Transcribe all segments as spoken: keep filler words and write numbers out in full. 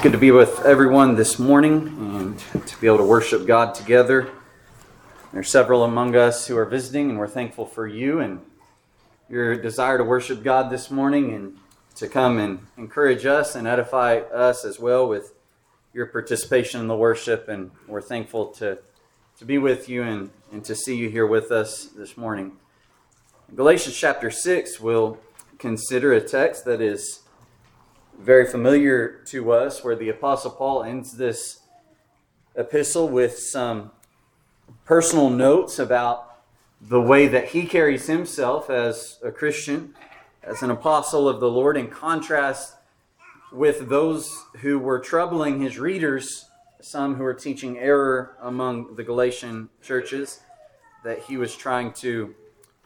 Good to be with everyone this morning and to be able to worship God together. There are several among us who are visiting, and we're thankful for you and your desire to worship God this morning and to come and encourage us and edify us as well with your participation in the worship. And we're thankful to, to be with you and, and to see you here with us this morning. In Galatians chapter six, we'll consider a text that is very familiar to us, where the Apostle Paul ends this epistle with some personal notes about the way that he carries himself as a Christian, as an apostle of the Lord, in contrast with those who were troubling his readers, some who were teaching error among the Galatian churches that he was trying to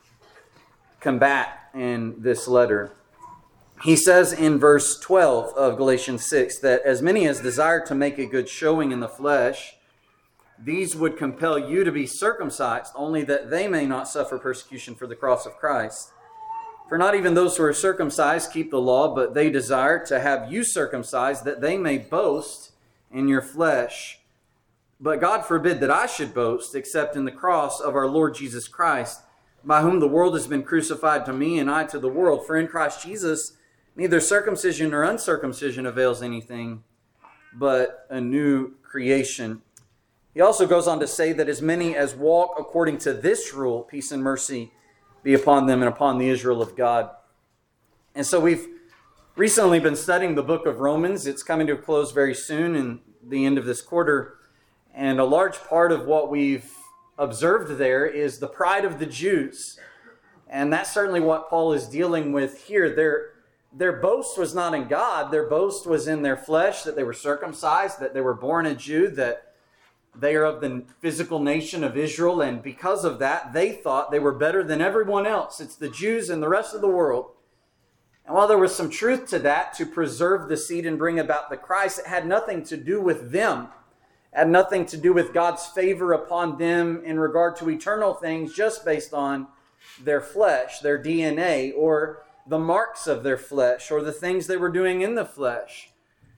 combat in this letter. He says in verse twelve of Galatians six that as many as desire to make a good showing in the flesh, these would compel you to be circumcised, only that they may not suffer persecution for the cross of Christ. For not even those who are circumcised keep the law, but they desire to have you circumcised, that they may boast in your flesh. But God forbid that I should boast, except in the cross of our Lord Jesus Christ, by whom the world has been crucified to me, and I to the world. For in Christ Jesus neither circumcision nor uncircumcision avails anything, but a new creation. He also goes on to say that as many as walk according to this rule, peace and mercy be upon them and upon the Israel of God. And so we've recently been studying the book of Romans. It's coming to a close very soon in the end of this quarter. And a large part of what we've observed there is the pride of the Jews. And that's certainly what Paul is dealing with here. Their, their boast was not in God. Their boast was in their flesh, that they were circumcised, that they were born a Jew, that they are of the physical nation of Israel. And because of that, they thought they were better than everyone else. It's the Jews and the rest of the world. And while there was some truth to that, to preserve the seed and bring about the Christ, it had nothing to do with them. It had nothing to do with God's favor upon them in regard to eternal things, just based on their flesh, their D N A, or the marks of their flesh, or the things they were doing in the flesh.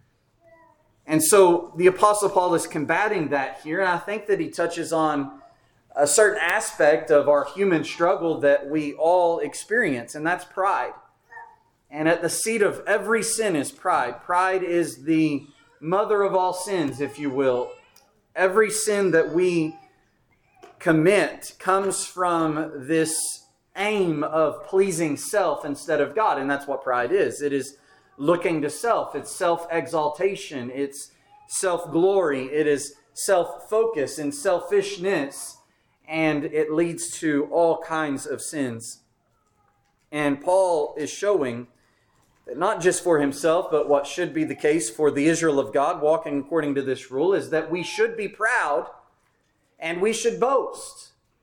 And so the Apostle Paul is combating that here, and I think that he touches on a certain aspect of our human struggle that we all experience, and that's pride. And at the seat of every sin is pride. Pride is the mother of all sins, if you will. Every sin that we commit comes from this aim of pleasing self instead of God. And that's what pride is. It is looking to self. It's self-exaltation. It's self-glory. It is self-focus and selfishness. And it leads to all kinds of sins. And Paul is showing that not just for himself, but what should be the case for the Israel of God walking according to this rule, is that we should be proud and we should boast.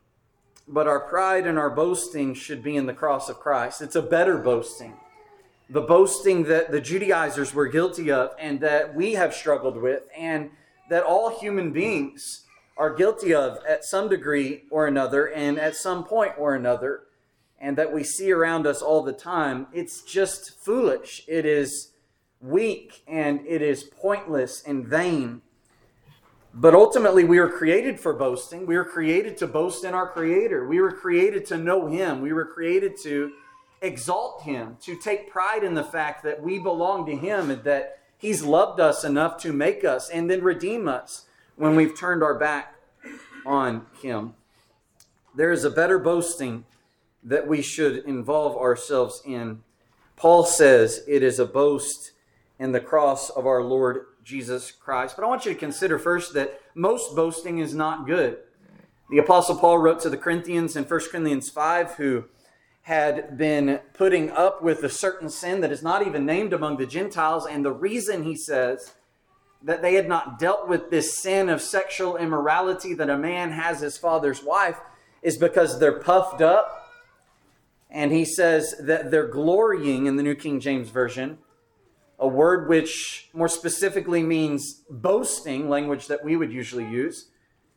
But our pride and our boasting should be in the cross of Christ. It's a better boasting. The boasting that the Judaizers were guilty of and that we have struggled with and that all human beings are guilty of at some degree or another and at some point or another, and that we see around us all the time. It's just foolish. It is weak and it is pointless and vain. But ultimately, we were created for boasting. We were created to boast in our Creator. We were created to know Him. We were created to exalt Him, to take pride in the fact that we belong to Him and that He's loved us enough to make us and then redeem us when we've turned our back on Him. There is a better boasting that we should involve ourselves in. Paul says it is a boast in the cross of our Lord Jesus Christ. But I want you to consider first that most boasting is not good. The Apostle Paul wrote to the Corinthians in First Corinthians five, who had been putting up with a certain sin that is not even named among the Gentiles. And the reason, he says, that they had not dealt with this sin of sexual immorality that a man has his father's wife is because they're puffed up. And he says that they're glorying, in the New King James Version, a word which more specifically means boasting, language that we would usually use,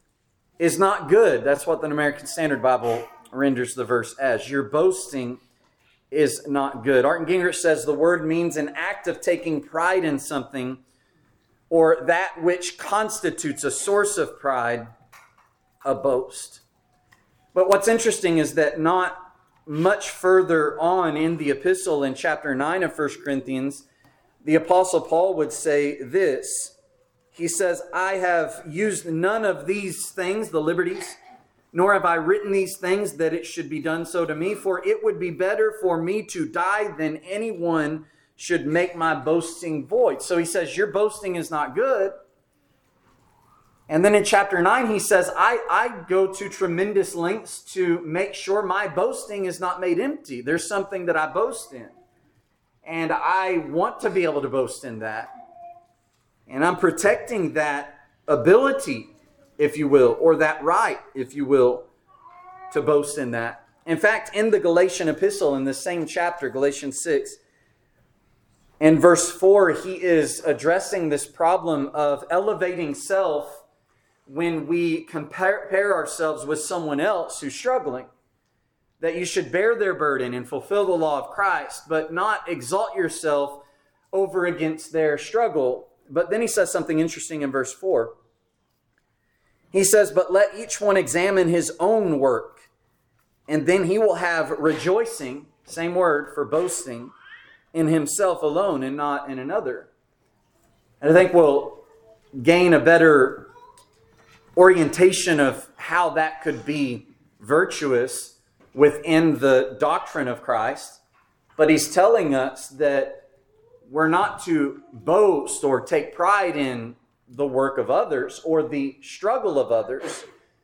is not good. That's what the American Standard Bible renders the verse as. Your boasting is not good. Arndt Gingrich says the word means an act of taking pride in something or that which constitutes a source of pride, a boast. But what's interesting is that not much further on in the epistle, in chapter nine of First Corinthians, the Apostle Paul would say this. He says, I have used none of these things, the liberties, nor have I written these things that it should be done so to me, for it would be better for me to die than anyone should make my boasting void. So he says, your boasting is not good. And then in chapter nine, he says, I, I go to tremendous lengths to make sure my boasting is not made empty. There's something that I boast in. And I want to be able to boast in that. And I'm protecting that ability, if you will, or that right, if you will, to boast in that. In fact, in the Galatian epistle, in the same chapter, Galatians six, in verse four, he is addressing this problem of elevating self when we compare ourselves with someone else who's struggling. That you should bear their burden and fulfill the law of Christ, but not exalt yourself over against their struggle. But then he says something interesting in verse four. He says, but let each one examine his own work, and then he will have rejoicing, same word for boasting, in himself alone and not in another. And I think we'll gain a better orientation of how that could be virtuous within the doctrine of Christ. But he's telling us that we're not to boast or take pride in the work of others or the struggle of others,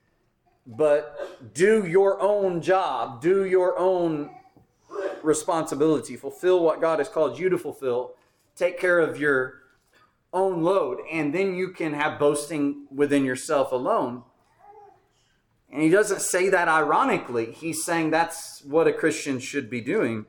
but do your own job, do your own responsibility, fulfill what God has called you to fulfill, take care of your own load, and then you can have boasting within yourself alone. And he doesn't say that ironically. He's saying that's what a Christian should be doing.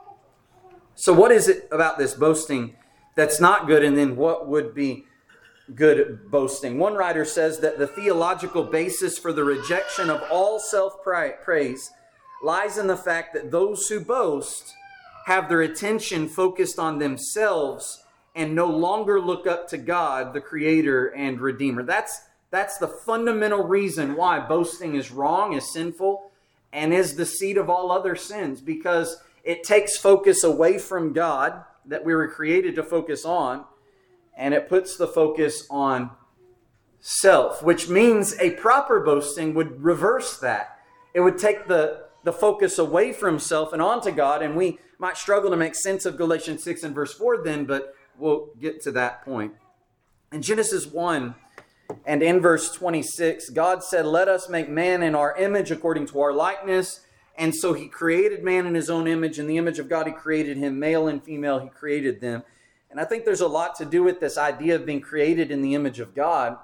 So what is it about this boasting that's not good, and then what would be good boasting? One writer says that the theological basis for the rejection of all self-praise lies in the fact that those who boast have their attention focused on themselves and no longer look up to God, the Creator and Redeemer. That's, that's the fundamental reason why boasting is wrong, is sinful, and is the seed of all other sins, because it takes focus away from God that we were created to focus on, and it puts the focus on self, which means a proper boasting would reverse that. It would take the, the focus away from self and onto God, and we might struggle to make sense of Galatians six and verse four then, but we'll get to that point. In Genesis one and in verse twenty-six, God said, let us make man in our image according to our likeness. And so he created man in his own image. In the image of God, he created him. Male and female, he created them. And I think there's a lot to do with this idea of being created in the image of God.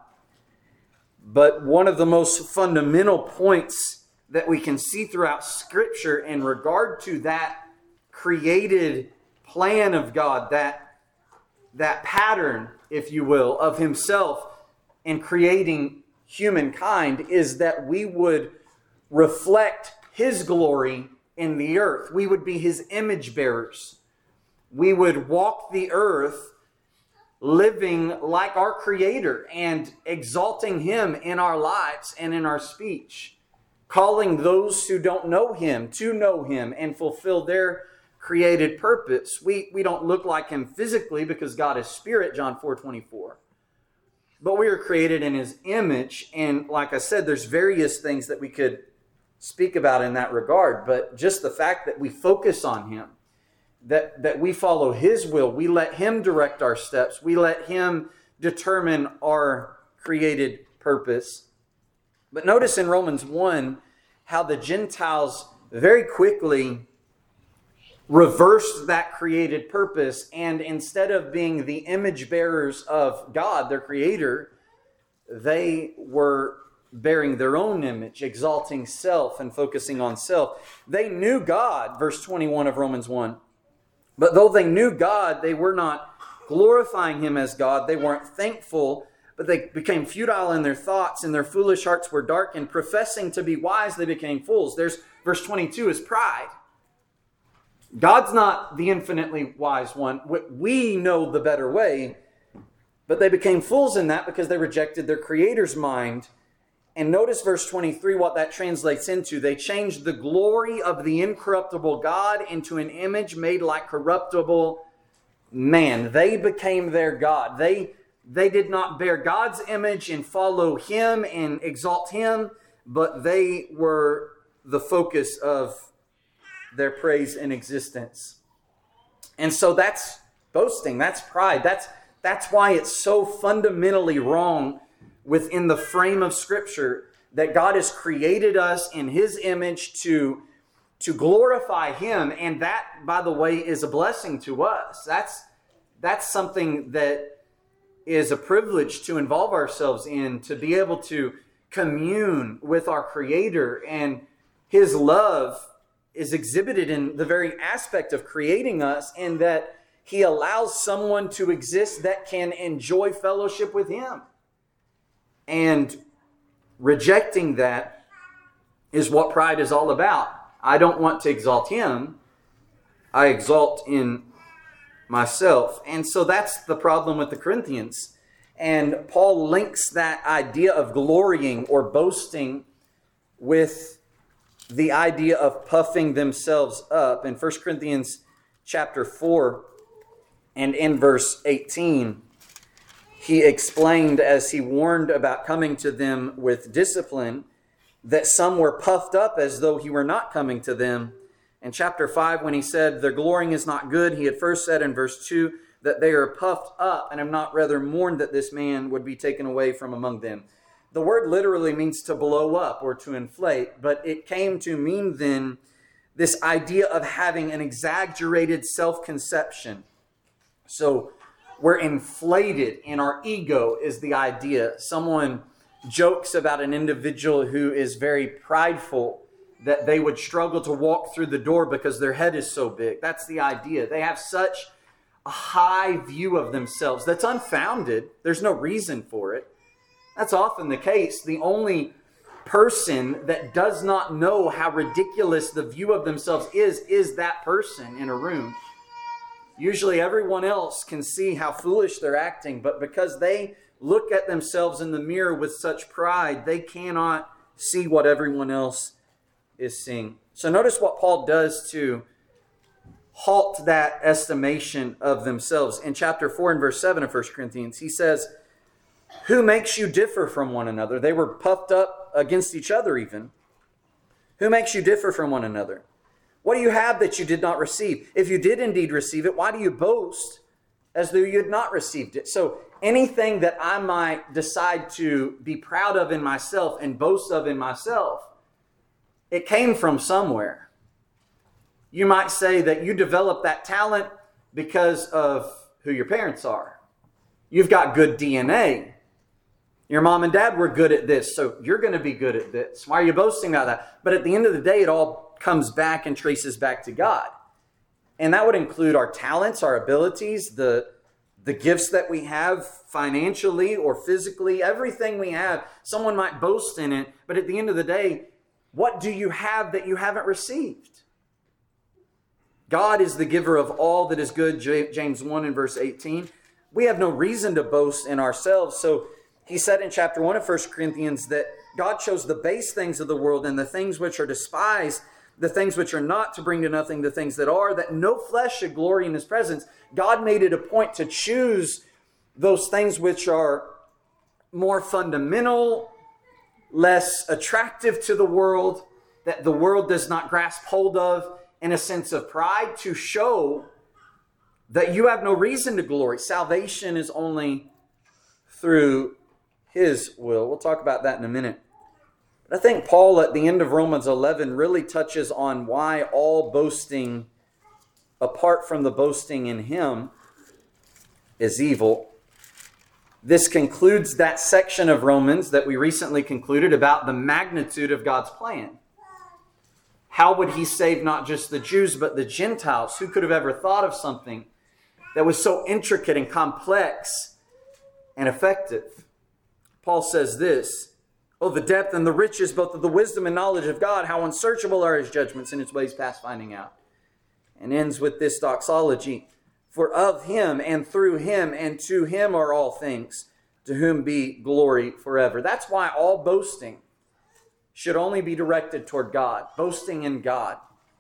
But one of the most fundamental points that we can see throughout Scripture in regard to that created plan of God, that, that pattern, if you will, of himself in creating humankind, is that we would reflect his glory in the earth. We would be his image bearers. We would walk the earth living like our Creator and exalting him in our lives and in our speech, calling those who don't know him to know him and fulfill their created purpose. We, we don't look like him physically because God is spirit, John four twenty-four. But we are created in his image. And like I said, there's various things that we could speak about in that regard. But just the fact that we focus on him, that, that we follow his will, we let him direct our steps, we let him determine our created purpose. But notice in Romans one how the Gentiles very quickly reversed that created purpose, and instead of being the image bearers of God, their Creator, they were bearing their own image, exalting self and focusing on self. They knew God, verse twenty-one of Romans one. But though they knew God, they were not glorifying him as God. They weren't thankful, but they became futile in their thoughts, and their foolish hearts were darkened. Professing to be wise, they became fools. There's verse twenty-two is pride. God's not the infinitely wise one. We know the better way. But they became fools in that because they rejected their Creator's mind. And notice verse twenty-three, what that translates into. They changed the glory of the incorruptible God into an image made like corruptible man. They became their God. They, they did not bear God's image and follow Him and exalt Him, but they were the focus of their praise and existence. And so that's boasting. That's pride. That's That's why it's so fundamentally wrong within the frame of Scripture that God has created us in His image to, to glorify Him. And that, by the way, is a blessing to us. That's, that's something that is a privilege to involve ourselves in, to be able to commune with our Creator. And His love is exhibited in the very aspect of creating us, and that He allows someone to exist that can enjoy fellowship with Him. And rejecting that is what pride is all about. I don't want to exalt Him. I exalt in myself. And so that's the problem with the Corinthians. And Paul links that idea of glorying or boasting with the idea of puffing themselves up. In First Corinthians chapter four, and in verse eighteen, he explained, as he warned about coming to them with discipline, that some were puffed up as though he were not coming to them. In chapter five, when he said, their glorying is not good, he had first said in verse two that they are puffed up and have not rather mourned that this man would be taken away from among them. The word literally means to blow up or to inflate, but it came to mean then this idea of having an exaggerated self-conception. So we're inflated in our ego is the idea. Someone jokes about an individual who is very prideful, that they would struggle to walk through the door because their head is so big. That's the idea. They have such a high view of themselves that's unfounded. There's no reason for it. That's often the case. The only person that does not know how ridiculous the view of themselves is, is that person in a room. Usually everyone else can see how foolish they're acting, but because they look at themselves in the mirror with such pride, they cannot see what everyone else is seeing. So notice what Paul does to halt that estimation of themselves. In chapter four and verse seven of First Corinthians, he says, who makes you differ from one another? They were puffed up against each other even. Who makes you differ from one another? What do you have that you did not receive? If you did indeed receive it, why do you boast as though you had not received it? So anything that I might decide to be proud of in myself and boast of in myself, it came from somewhere. You might say that you developed that talent because of who your parents are. You've got good D N A. Your mom and dad were good at this, so you're going to be good at this. Why are you boasting about that? But at the end of the day, it all comes back and traces back to God. And that would include our talents, our abilities, the, the gifts that we have financially or physically, everything we have. Someone might boast in it, but at the end of the day, what do you have that you haven't received? God is the giver of all that is good, James one and verse eighteen. We have no reason to boast in ourselves. So he said in chapter one of First Corinthians that God chose the base things of the world and the things which are despised, the things which are not, to bring to nothing the things that are, that no flesh should glory in His presence. God made it a point to choose those things which are more fundamental, less attractive to the world, that the world does not grasp hold of, in a sense of pride, to show that you have no reason to glory. Salvation is only through His will. We'll talk about that in a minute. But I think Paul at the end of Romans eleven really touches on why all boasting, apart from the boasting in Him, is evil. This concludes that section of Romans that we recently concluded about the magnitude of God's plan. How would He save not just the Jews, but the Gentiles? Who could have ever thought of something that was so intricate and complex and effective? Paul says this, oh, the depth and the riches, both of the wisdom and knowledge of God, how unsearchable are His judgments and His ways past finding out. And ends with this doxology. For of him and through him and to him are all things, to whom be glory forever. That's why all boasting should only be directed toward God, boasting in God.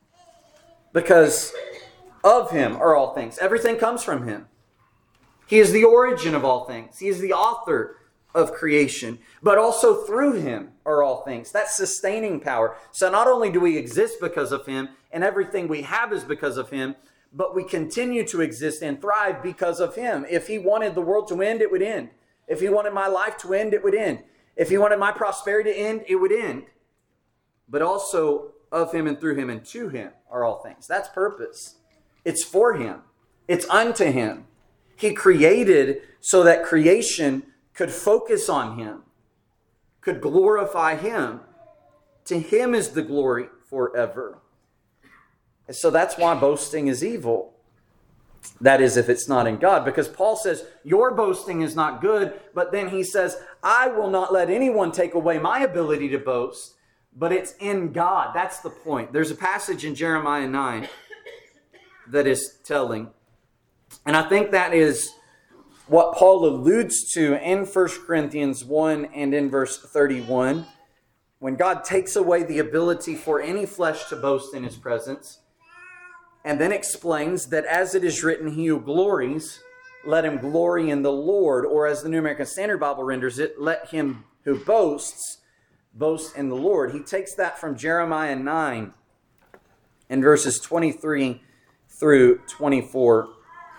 Because of him are all things. Everything comes from him. He is the origin of all things. He is the author of creation. But also through him are all things. That's sustaining power. So not only do we exist because of him, and everything we have is because of him, but we continue to exist and thrive because of him. If he wanted the world to end, it would end. If he wanted my life to end, it would end. If he wanted my prosperity to end, it would end. But also of him and through him and to him are all things. That's purpose. It's for him. It's unto him. He created so that creation could focus on him, could glorify him. To him is the glory forever. And so that's why boasting is evil. That is, if it's not in God. Because Paul says, your boasting is not good. But then he says, I will not let anyone take away my ability to boast. But it's in God. That's the point. There's a passage in Jeremiah nine that is telling. And I think that is what Paul alludes to in First Corinthians one and in verse thirty-one. When God takes away the ability for any flesh to boast in his presence. And then explains that as it is written, he who glories, let him glory in the Lord. Or as the New American Standard Bible renders it, let him who boasts, boast in the Lord. He takes that from Jeremiah nine in verses twenty-three through twenty-four.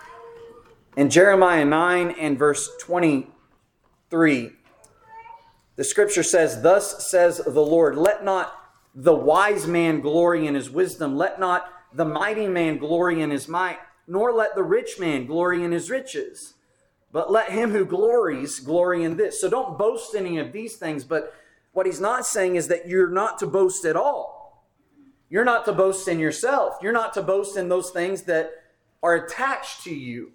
In Jeremiah nine and verse twenty-three, the scripture says, thus says the Lord, let not the wise man glory in his wisdom, let not the mighty man glory in his might, nor let the rich man glory in his riches. But let him who glories glory in this. So don't boast any of these things. But what he's not saying is that you're not to boast at all. You're not to boast in yourself. You're not to boast in those things that are attached to you.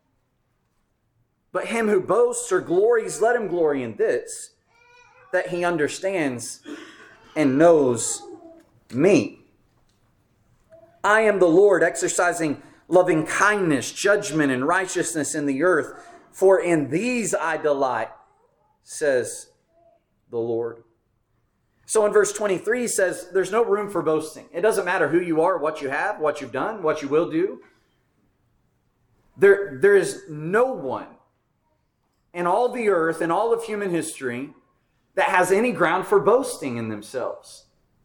But him who boasts or glories, let him glory in this, that he understands and knows me. I am the Lord, exercising loving kindness, judgment, and righteousness in the earth. For in these I delight, says the Lord. So in verse twenty-three, he says, there's no room for boasting. It doesn't matter who you are, what you have, what you've done, what you will do. There, there is no one in all the earth, in all of human history, that has any ground for boasting in themselves.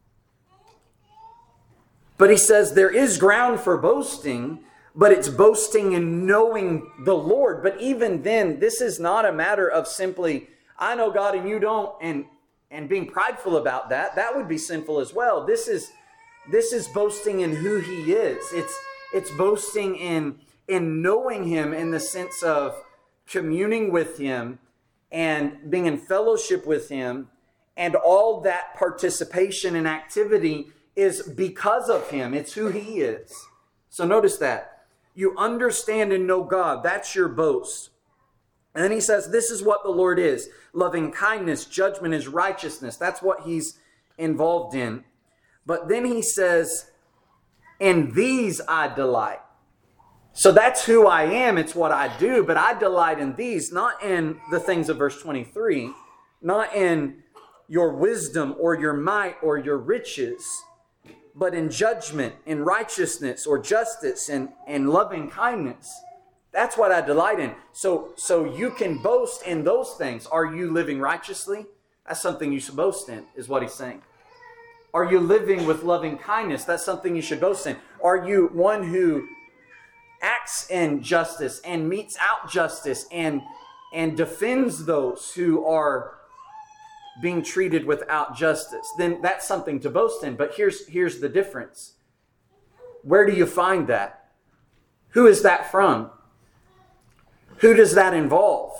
But he says there is ground for boasting, but it's boasting in knowing the Lord. But even then, this is not a matter of simply, I know God and you don't, and, and being prideful about that. That would be sinful as well. This is, this is boasting in who he is. It's, it's boasting in, in knowing him in the sense of communing with him and being in fellowship with him, and all that participation and activity is because of him. It's who he is. So notice that. You understand and know God. That's your boast. And then he says, this is what the Lord is. Loving kindness, judgment is righteousness. That's what he's involved in. But then he says, in these I delight. So that's who I am. It's what I do. But I delight in these, not in the things of verse twenty-three, not in your wisdom or your might or your riches, but in judgment, in righteousness or justice, and, and loving kindness. That's what I delight in. So, so you can boast in those things. Are you living righteously? That's something you should boast in, is what he's saying. Are you living with loving kindness? That's something you should boast in. Are you one who acts in justice and metes out justice and, and defends those who are being treated without justice? Then that's something to boast in. But here's, here's the difference. Where do you find that? Who is that from? Who does that involve?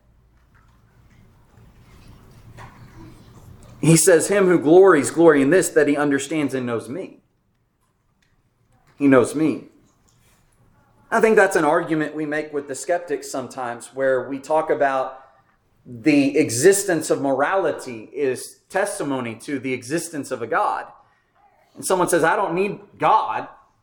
He says, him who glories, glory in this, that he understands and knows me. He knows me. I think that's an argument we make with the skeptics sometimes, where we talk about the existence of morality is testimony to the existence of a God. And someone says, I don't need God.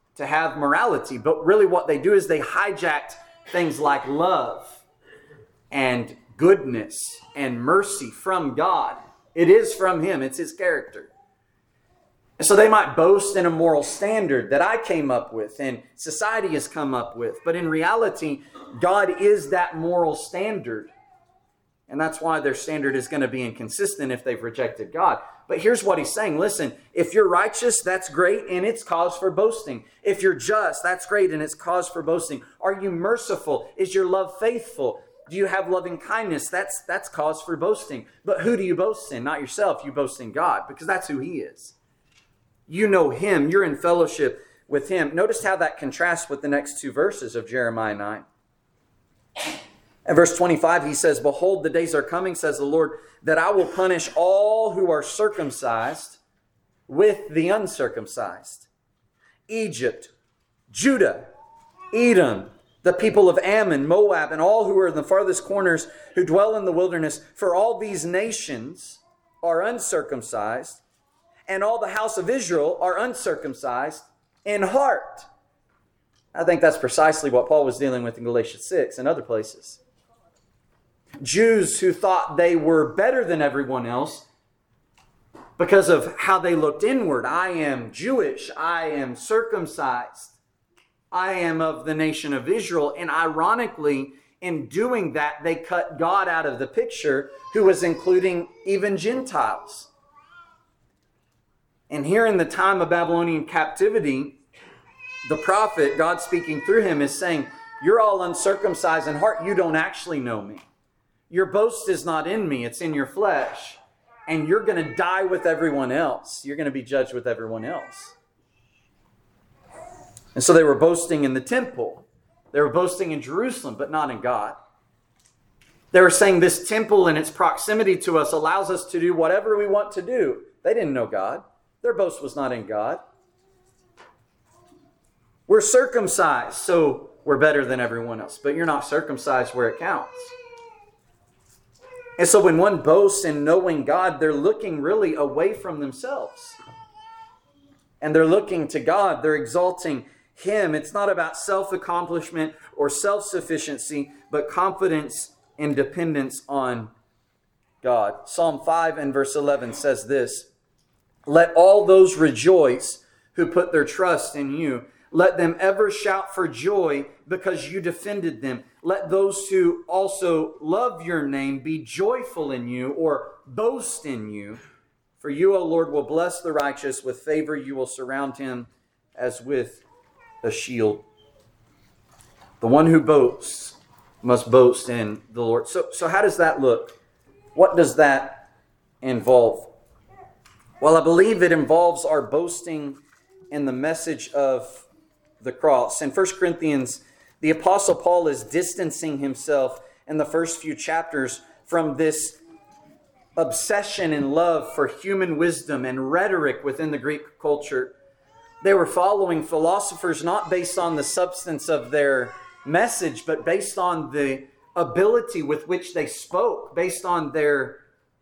to have morality. But really what they do is they hijacked things like love and goodness and mercy from God. It is from Him. It's His character. And so they might boast in a moral standard that I came up with and society has come up with. But in reality, God is that moral standard. And that's why their standard is going to be inconsistent if they've rejected God. But here's what He's saying. Listen, if you're righteous, that's great, and it's cause for boasting. If you're just, that's great, and it's cause for boasting. Are you merciful? Is your love faithful? Do you have loving kindness? That's, that's cause for boasting. But who do you boast in? Not yourself. You boast in God, because that's who He is. You know Him. You're in fellowship with Him. Notice how that contrasts with the next two verses of Jeremiah nine. In verse twenty-five, he says, "Behold, the days are coming, says the Lord, that I will punish all who are circumcised with the uncircumcised. Egypt, Judah, Edom, the people of Ammon, Moab, and all who are in the farthest corners who dwell in the wilderness. For all these nations are uncircumcised, and all the house of Israel are uncircumcised in heart." I think that's precisely what Paul was dealing with in Galatians six and other places. Jews who thought they were better than everyone else because of how they looked inward. I am Jewish. I am circumcised. I am of the nation of Israel. And ironically, in doing that, they cut God out of the picture, who was including even Gentiles. And here in the time of Babylonian captivity, the prophet, God speaking through him, is saying, you're all uncircumcised in heart. You don't actually know me. Your boast is not in me. It's in your flesh. And you're going to die with everyone else. You're going to be judged with everyone else. And so they were boasting in the temple. They were boasting in Jerusalem, but not in God. They were saying this temple and its proximity to us allows us to do whatever we want to do. They didn't know God. Their boast was not in God. We're circumcised, so we're better than everyone else. But you're not circumcised where it counts. And so when one boasts in knowing God, they're looking really away from themselves. And they're looking to God. They're exalting Him. It's not about self-accomplishment or self-sufficiency, but confidence and dependence on God. Psalm five and verse eleven says this, "Let all those rejoice who put their trust in you. Let them ever shout for joy because you defended them. Let those who also love your name be joyful in you," or boast in you. "For you, O Lord, will bless the righteous. With favor you will surround him as with a shield." The one who boasts must boast in the Lord. So, so how does that look? What does that involve? Well, I believe it involves our boasting in the message of the cross. In First Corinthians, the Apostle Paul is distancing himself in the first few chapters from this obsession and love for human wisdom and rhetoric within the Greek culture. They were following philosophers not based on the substance of their message, but based on the ability with which they spoke, based on their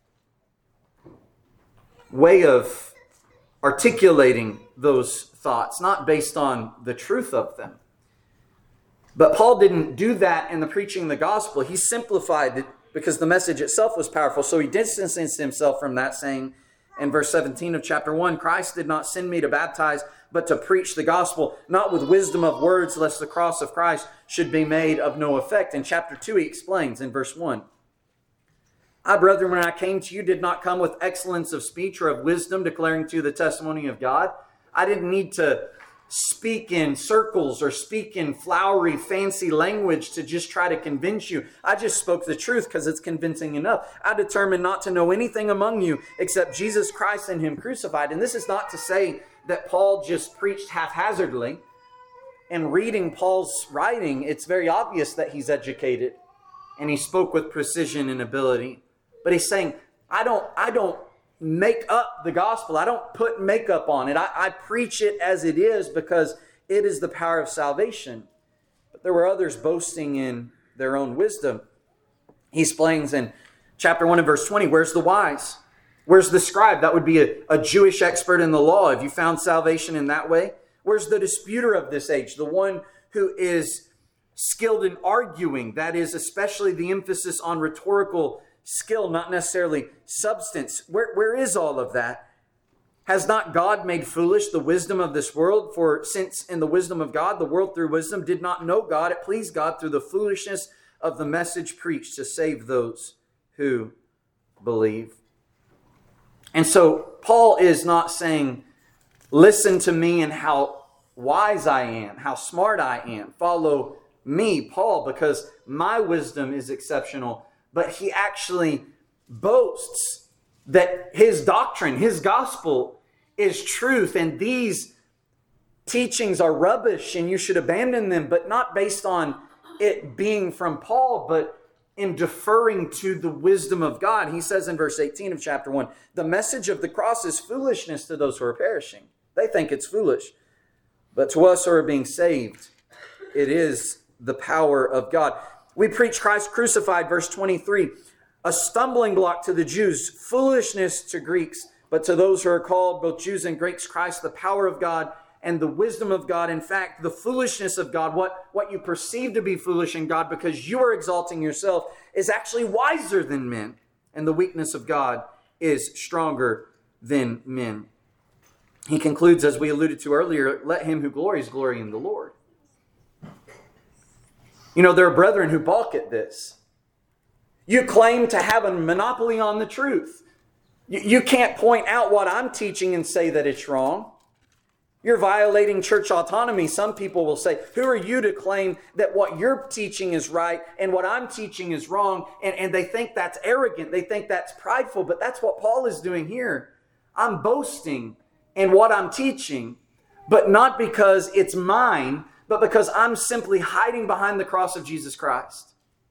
way of articulating those thoughts, not based on the truth of them. But Paul didn't do that in the preaching of the gospel. He simplified it because the message itself was powerful. So he distanced himself from that, saying in verse seventeen of chapter one, "Christ did not send me to baptize, but to preach the gospel, not with wisdom of words, lest the cross of Christ should be made of no effect." In chapter two, he explains in verse one, "I, brethren, when I came to you, did not come with excellence of speech or of wisdom, declaring to you the testimony of God." I didn't need to speak in circles or speak in flowery, fancy language to just try to convince you. I just spoke the truth because it's convincing enough. I determined not to know anything among you except Jesus Christ and Him crucified. And this is not to say that Paul just preached haphazardly. In reading Paul's writing, it's very obvious that he's educated and he spoke with precision and ability. But he's saying, I don't, I don't make up the gospel. I don't put makeup on it. I, I preach it as it is because it is the power of salvation. But there were others boasting in their own wisdom. He explains in chapter one and verse twenty, where's the wise? Where's the scribe? That would be a, a Jewish expert in the law. Have you found salvation in that way? Where's the disputer of this age? The one who is skilled in arguing. That is especially the emphasis on rhetorical skill, not necessarily substance. Where, where is all of that? Has not God made foolish the wisdom of this world? For since in the wisdom of God, the world through wisdom did not know God, it pleased God through the foolishness of the message preached to save those who believe. And so Paul is not saying, listen to me and how wise I am, how smart I am. Follow me, Paul, because my wisdom is exceptional. But he actually boasts that his doctrine, his gospel is truth, and these teachings are rubbish and you should abandon them, but not based on it being from Paul, but in deferring to the wisdom of God. He says in verse eighteen of chapter one, the message of the cross is foolishness to those who are perishing. They think it's foolish. But to us who are being saved, it is the power of God. We preach Christ crucified, verse twenty-three, a stumbling block to the Jews, foolishness to Greeks, but to those who are called, both Jews and Greeks, Christ, the power of God and the wisdom of God. In fact, the foolishness of God, what, what you perceive to be foolish in God because you are exalting yourself, is actually wiser than men. And the weakness of God is stronger than men. He concludes, as we alluded to earlier, let him who glories glory in the Lord. You know, there are brethren who balk at this. You claim to have a monopoly on the truth. You can't point out what I'm teaching and say that it's wrong. You're violating church autonomy. Some people will say, who are you to claim that what you're teaching is right and what I'm teaching is wrong? And, and they think that's arrogant. They think that's prideful. But that's what Paul is doing here. I'm boasting in what I'm teaching, but not because it's mine, but because I'm simply hiding behind the cross of Jesus Christ.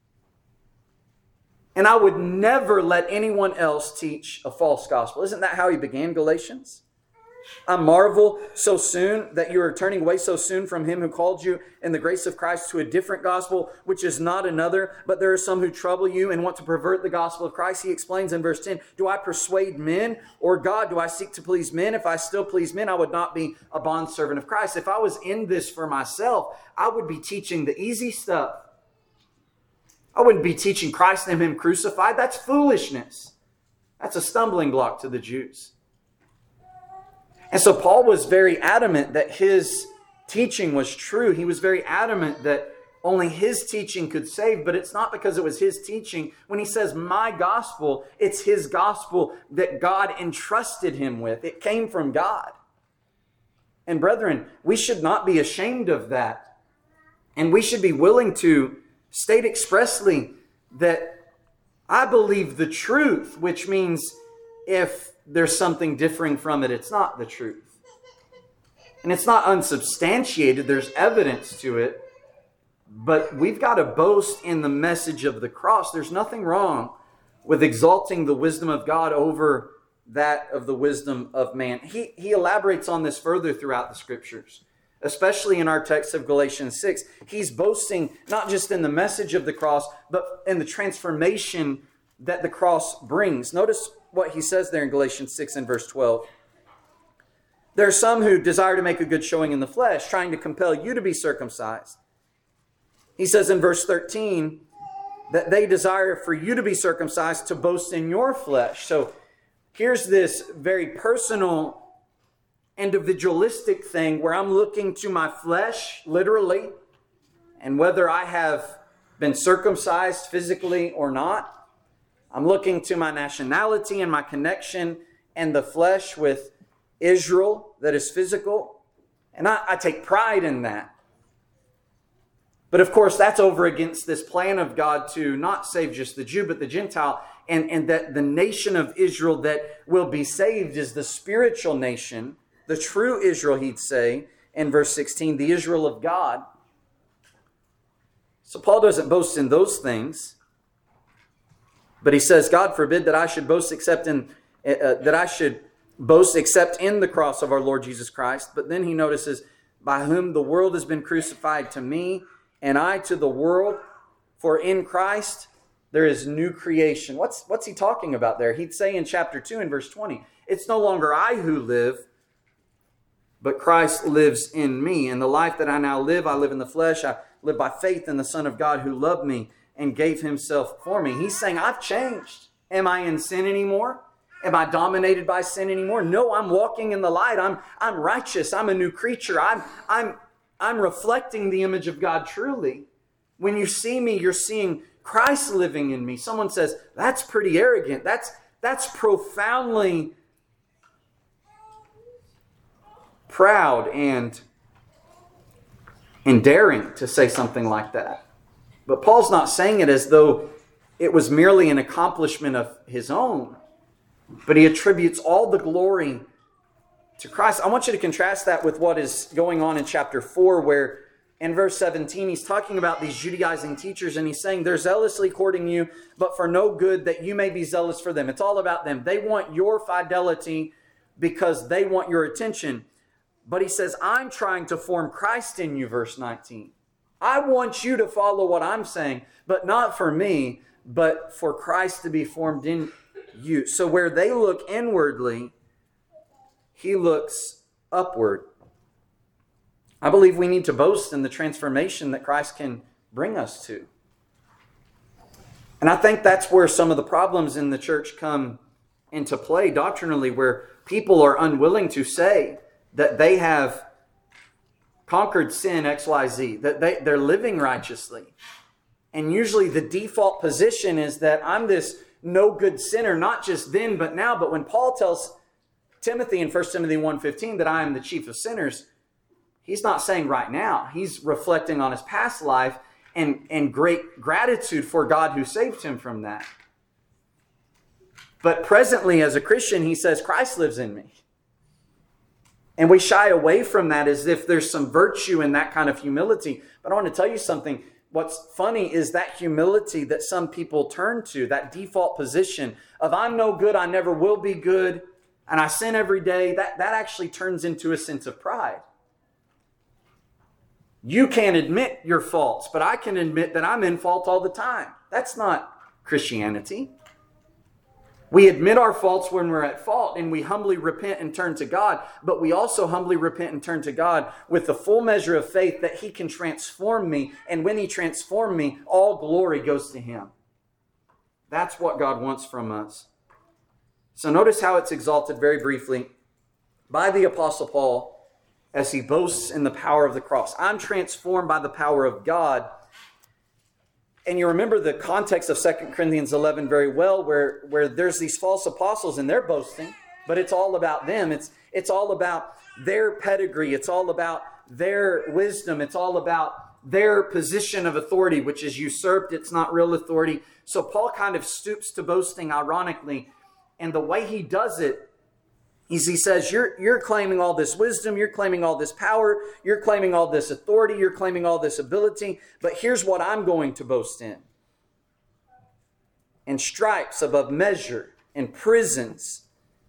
And I would never let anyone else teach a false gospel. Isn't that how he began Galatians? I marvel so soon that you are turning away so soon from him who called you in the grace of Christ to a different gospel, which is not another, but there are some who trouble you and want to pervert the gospel of Christ. He explains in verse ten, do I persuade men or God? Do I seek to please men? If I still please men, I would not be a bondservant of Christ. If I was in this for myself, I would be teaching the easy stuff. I wouldn't be teaching Christ and him crucified. That's foolishness. That's a stumbling block to the Jews. And so Paul was very adamant that his teaching was true. He was very adamant that only his teaching could save, but it's not because it was his teaching. When he says my gospel, it's his gospel that God entrusted him with. It came from God. And brethren, we should not be ashamed of that. And we should be willing to state expressly that I believe the truth, which means if there's something differing from it, it's not the truth. And it's not unsubstantiated. There's evidence to it. But we've got to boast in the message of the cross. There's nothing wrong with exalting the wisdom of God over that of the wisdom of man. He, he elaborates on this further throughout the scriptures, especially in our text of Galatians six. He's boasting not just in the message of the cross, but in the transformation that the cross brings. Notice what he says there in Galatians six and verse twelve. There are some who desire to make a good showing in the flesh, trying to compel you to be circumcised. He says in verse thirteen that they desire for you to be circumcised to boast in your flesh. So here's this very personal, individualistic thing where I'm looking to my flesh, literally, and whether I have been circumcised physically or not. I'm looking to my nationality and my connection and the flesh with Israel that is physical. And I, I take pride in that. But of course, that's over against this plan of God to not save just the Jew, but the Gentile. And, and that the nation of Israel that will be saved is the spiritual nation, the true Israel, he'd say, in verse sixteen, the Israel of God. So Paul doesn't boast in those things. But he says, God forbid that I should boast except in uh, that I should boast except in the cross of our Lord Jesus Christ. But then he notices, by whom the world has been crucified to me, and I to the world. For in Christ there is new creation. What's what's he talking about there? He'd say in chapter two and verse twenty, it's no longer I who live, but Christ lives in me. And the life that I now live, I live in the flesh. I live by faith in the Son of God who loved me and gave himself for me. He's saying, I've changed. Am I in sin anymore? Am I dominated by sin anymore? No, I'm walking in the light. I'm, I'm righteous. I'm a new creature. I'm, I'm, I'm reflecting the image of God truly. When you see me, you're seeing Christ living in me. Someone says, that's pretty arrogant. That's, that's profoundly proud and, and daring to say something like that. But Paul's not saying it as though it was merely an accomplishment of his own, but he attributes all the glory to Christ. I want you to contrast that with what is going on in chapter four, where in verse seventeen, he's talking about these Judaizing teachers, and he's saying they're zealously courting you, but for no good, that you may be zealous for them. It's all about them. They want your fidelity because they want your attention. But he says, I'm trying to form Christ in you, verse nineteen. I want you to follow what I'm saying, but not for me, but for Christ to be formed in you. So where they look inwardly, he looks upward. I believe we need to boast in the transformation that Christ can bring us to. And I think that's where some of the problems in the church come into play doctrinally, where people are unwilling to say that they have conquered sin X Y Z, that they, they're living righteously. And usually the default position is that I'm this no good sinner, not just then, but now. But when Paul tells Timothy in First Timothy one fifteen that I am the chief of sinners, he's not saying right now. He's reflecting on his past life and, and great gratitude for God who saved him from that. But presently as a Christian, he says, Christ lives in me. And we shy away from that as if there's some virtue in that kind of humility. But I want to tell you something. What's funny is that humility that some people turn to, that default position of I'm no good, I never will be good, and I sin every day, that, that actually turns into a sense of pride. You can't admit your faults, but I can admit that I'm in fault all the time. That's not Christianity. We admit our faults when we're at fault, and we humbly repent and turn to God, but we also humbly repent and turn to God with the full measure of faith that he can transform me, and when he transforms me, all glory goes to him. That's what God wants from us. So notice how it's exalted very briefly by the Apostle Paul as he boasts in the power of the cross. I'm transformed by the power of God. And you remember the context of Second Corinthians eleven very well, where, where there's these false apostles and they're boasting, but it's all about them. It's, it's all about their pedigree. It's all about their wisdom. It's all about their position of authority, which is usurped. It's not real authority. So Paul kind of stoops to boasting, ironically. And the way he does it is he says, you're, you're claiming all this wisdom, you're claiming all this power, you're claiming all this authority, you're claiming all this ability, but here's what I'm going to boast in. In stripes above measure, in prisons,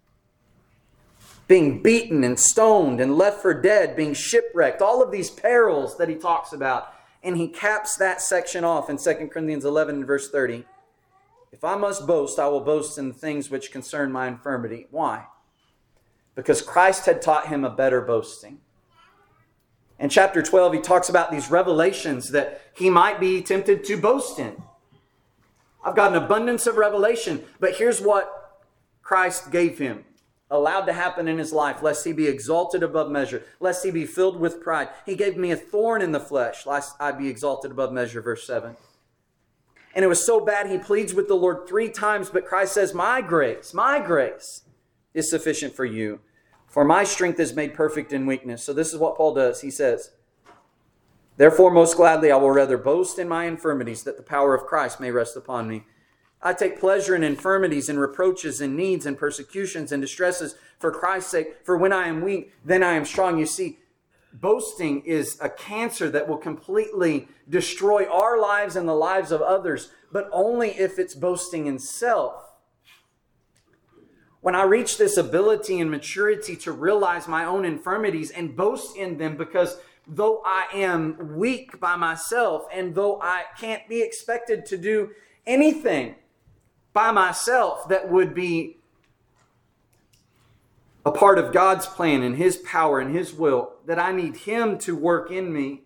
being beaten and stoned and left for dead, being shipwrecked, all of these perils that he talks about. And he caps that section off in Second Corinthians eleven and verse thirty. If I must boast, I will boast in the things which concern my infirmity. Why? Because Christ had taught him a better boasting. In chapter twelve, he talks about these revelations that he might be tempted to boast in. I've got an abundance of revelation, but here's what Christ gave him, allowed to happen in his life, lest he be exalted above measure, lest he be filled with pride. He gave me a thorn in the flesh, lest I be exalted above measure, verse seven. And it was so bad, he pleads with the Lord three times, but Christ says, my grace, my grace is sufficient for you, for my strength is made perfect in weakness. So this is what Paul does. He says, therefore, most gladly, I will rather boast in my infirmities, that the power of Christ may rest upon me. I take pleasure in infirmities and reproaches and needs and persecutions and distresses for Christ's sake. For when I am weak, then I am strong. You see, boasting is a cancer that will completely destroy our lives and the lives of others, but only if it's boasting in self. When I reach this ability and maturity to realize my own infirmities and boast in them, because though I am weak by myself and though I can't be expected to do anything by myself that would be a part of God's plan and His power and His will, that I need Him to work in me,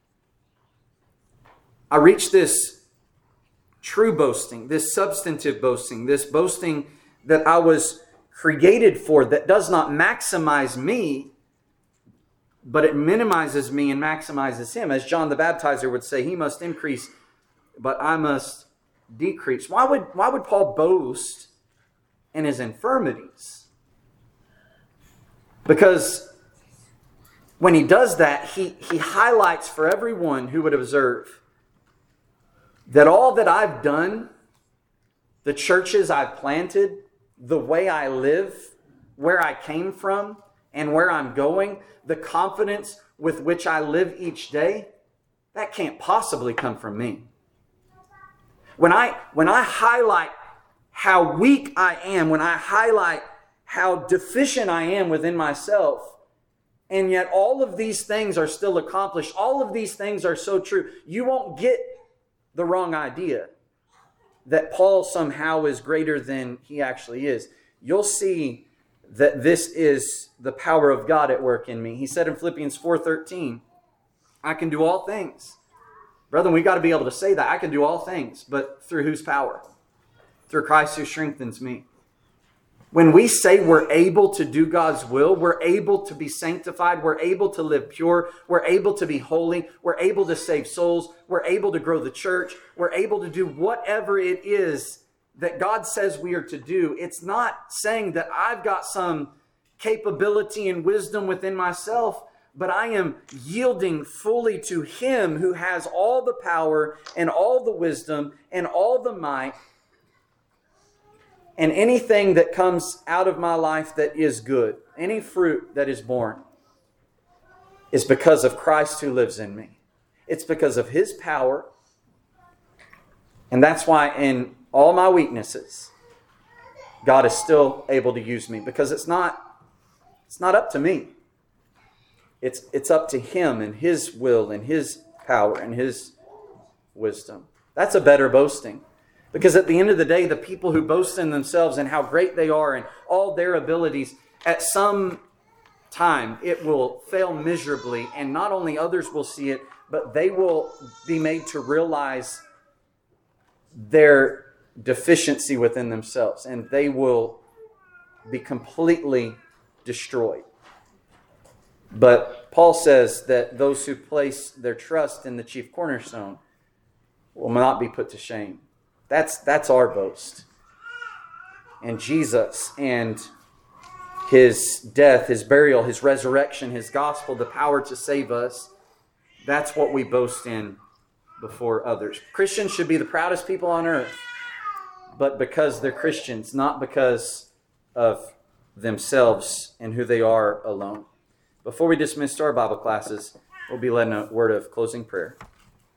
I reach this true boasting, this substantive boasting, this boasting that I was created for, that does not maximize me, but it minimizes me and maximizes Him. As John the Baptizer would say, he must increase, but I must decrease. Why would, why would Paul boast in his infirmities? Because when he does that, he, he highlights for everyone who would observe that all that I've done, the churches I've planted, the way I live, where I came from, and where I'm going, the confidence with which I live each day, that can't possibly come from me. When I, when I highlight how weak I am, when I highlight how deficient I am within myself, and yet all of these things are still accomplished, all of these things are so true, you won't get the wrong idea that Paul somehow is greater than he actually is. You'll see that this is the power of God at work in me. He said in Philippians four thirteen, I can do all things. Brethren, we've got to be able to say that. I can do all things, but through whose power? Through Christ who strengthens me. When we say we're able to do God's will, we're able to be sanctified, we're able to live pure, we're able to be holy, we're able to save souls, we're able to grow the church, we're able to do whatever it is that God says we are to do. It's not saying that I've got some capability and wisdom within myself, but I am yielding fully to Him who has all the power and all the wisdom and all the might. And anything that comes out of my life that is good, any fruit that is born, is because of Christ who lives in me. It's because of His power. And that's why in all my weaknesses, God is still able to use me. Because it's not, it's not up to me. It's, it's up to Him and His will and His power and His wisdom. That's a better boasting. Because at the end of the day, the people who boast in themselves and how great they are and all their abilities, at some time it will fail miserably. And not only others will see it, but they will be made to realize their deficiency within themselves. And they will be completely destroyed. But Paul says that those who place their trust in the chief cornerstone will not be put to shame. That's, that's our boast. And Jesus and His death, His burial, His resurrection, His gospel, the power to save us, that's what we boast in before others. Christians should be the proudest people on earth, but because they're Christians, not because of themselves and who they are alone. Before we dismiss our Bible classes, we'll be led in a word of closing prayer.